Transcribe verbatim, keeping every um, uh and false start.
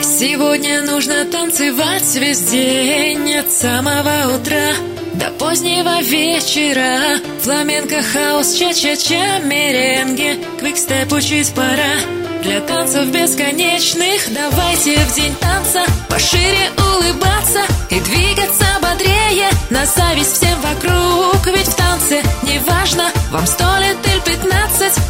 Сегодня нужно танцевать весь день, от самого утра до позднего вечера. Фламенко, хаус, ча-ча-ча, меренге, квикстеп учить пора. Для танцев бесконечных давайте в день танца пошире улыбаться и двигаться бодрее, на зависть всем вокруг. Ведь в танце неважно, вам сто лет или пятнадцать,